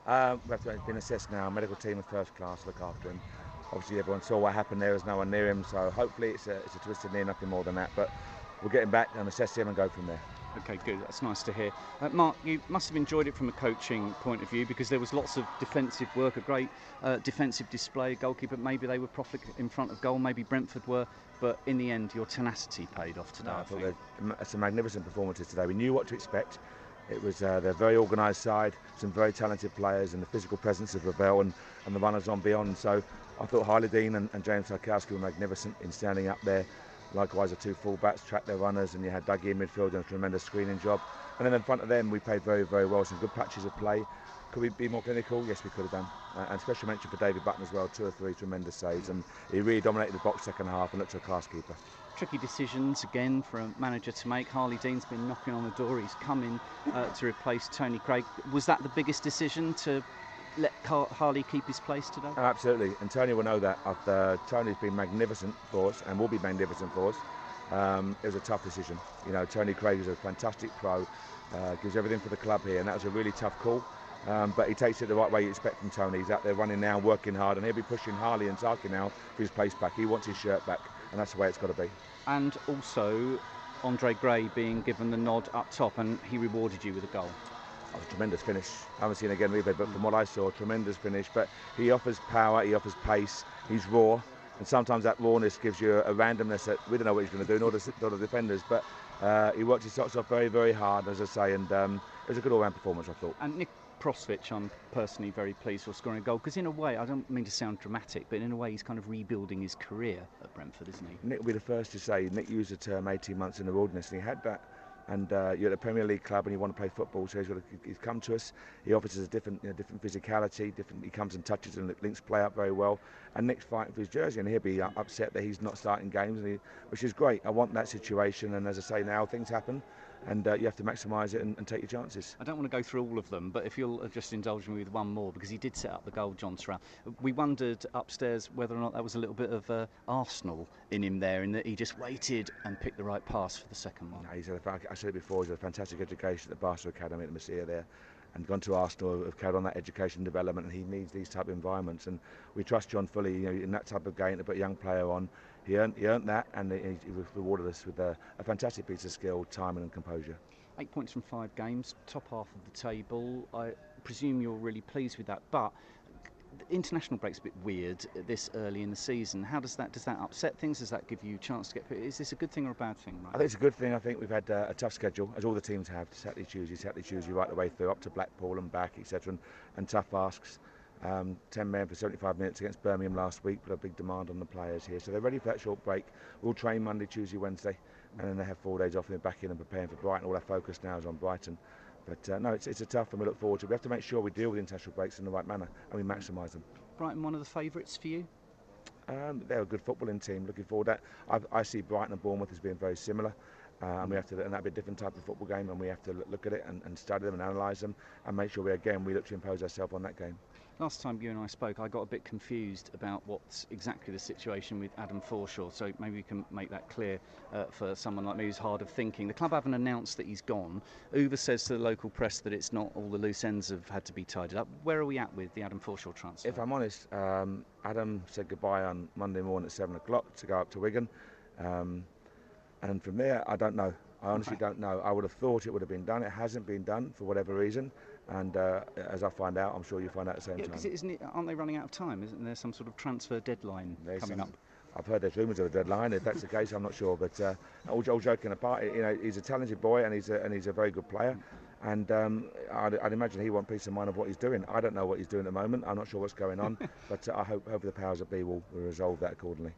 We have to been assessed now. Medical team is first class, look after him. Obviously, everyone saw what happened there. There's no one near him, so hopefully it's a twisted knee, nothing more than that. But we'll get him back and assess him and go from there. Okay, good. That's nice to hear. Mark, you must have enjoyed it from a coaching point of view because there was lots of defensive work, a great defensive display, goalkeeper. Maybe they were profligate in front of goal, maybe Brentford were, but in the end, your tenacity paid off today. I thought it's a magnificent performances today. We knew what to expect. It was their very organised side, some very talented players, and the physical presence of Ravel and the runners on beyond. So I thought Harley Dean and James Tarkowski were magnificent in standing up there. Likewise, the two full-backs tracked their runners, and you had Dougie in midfield doing a tremendous screening job. And then in front of them, we played very, very well. Some good patches of play. Could we be more clinical? Yes, we could have done. And special mention for David Button as well. 2 or 3 tremendous saves, and he really dominated the box second half and looked a class keeper. Tricky decisions again for a manager to make. Harley Dean's been knocking on the door. He's come in to replace Tony Craig. Was that the biggest decision, to let Harley keep his place today? Oh, absolutely, and Tony will know that. Tony's been magnificent for us and will be magnificent for us. It was a tough decision. You know, Tony Craig is a fantastic pro, gives everything for the club here, and that was a really tough call. But he takes it the right way you expect from Tony. He's out there running now, working hard, and he'll be pushing Harley and Tarky now for his place back. He wants his shirt back, and that's the way it's got to be. And also Andre Gray being given the nod up top, and he rewarded you with a goal. Oh, a tremendous finish. I haven't seen it again replay, but from what I saw, tremendous finish. But he offers power, he offers pace, he's raw, and sometimes that rawness gives you a randomness that we don't know what he's going to do, nor the defenders. But he worked his socks off very, very hard, as I say, and it was a good all-round performance, I thought. And Nick Prosvich, I'm personally very pleased for scoring a goal, because in a way, I don't mean to sound dramatic, but in a way he's kind of rebuilding his career at Brentford, isn't he? Nick will be the first to say, Nick used the term 18 months in the wilderness, and he had that. And you're at a Premier League club and you want to play football, so he's come to us. He offers us a different physicality. He comes and touches and links play up very well. And Nick's fighting for his jersey, and he'll be upset that he's not starting games, which is great. I want that situation, and as I say now, things happen, and you have to maximise it and take your chances. I don't want to go through all of them, but if you'll just indulge me with one more, because he did set up the goal, John Stroud. We wondered upstairs whether or not that was a little bit of Arsenal in him there, in that he just waited and picked the right pass for the second one. No, I said it before, he's had a fantastic education at the Barca Academy at the Masia there, and gone to Arsenal, have carried on that education development, and he needs these type of environments, and we trust John fully, you know, in that type of game to put a young player on. He earned that, and he rewarded us with a fantastic piece of skill, timing and composure. 8 points from 5 games, top half of the table. I presume you're really pleased with that, but the international break's a bit weird this early in the season. How does that upset things? Does that give you a chance to get? Is this a good thing or a bad thing? Right? I think it's a good thing. I think we've had a tough schedule, as all the teams have. Saturday, Tuesday, right the way through, up to Blackpool and back, etc. And tough asks. 10 men for 75 minutes against Birmingham last week, but a big demand on the players here. So they're ready for that short break. We'll train Monday, Tuesday, Wednesday, and then they have 4 days off and they're back in and preparing for Brighton. All our focus now is on Brighton. But no, it's a tough one we look forward to. We have to make sure we deal with international breaks in the right manner and we maximise them. Brighton, one of the favourites for you? They're a good footballing team. Looking forward to that. I see Brighton and Bournemouth as being very similar. And that'll be a different type of football game, and we have to look at it and study them and analyse them and make sure we look to impose ourselves on that game. Last time you and I spoke, I got a bit confused about what's exactly the situation with Adam Forshaw, so maybe we can make that clear for someone like me who's hard of thinking. The club haven't announced that he's gone. Uwe says to the local press that it's not all the loose ends have had to be tidied up. Where are we at with the Adam Forshaw transfer? If I'm honest, Adam said goodbye on Monday morning at 7 o'clock to go up to Wigan. And from there, I don't know. I honestly don't know. I would have thought it would have been done. It hasn't been done for whatever reason. And as I find out, I'm sure you'll find out at the same time. Aren't they running out of time? Isn't there some sort of transfer deadline coming up? I've heard there's rumours of a deadline. If that's the case, I'm not sure. But all joking apart, you know, he's a talented boy and he's a very good player. And I'd imagine he wants peace of mind of what he's doing. I don't know what he's doing at the moment. I'm not sure what's going on. But I hope the powers that be will resolve that accordingly.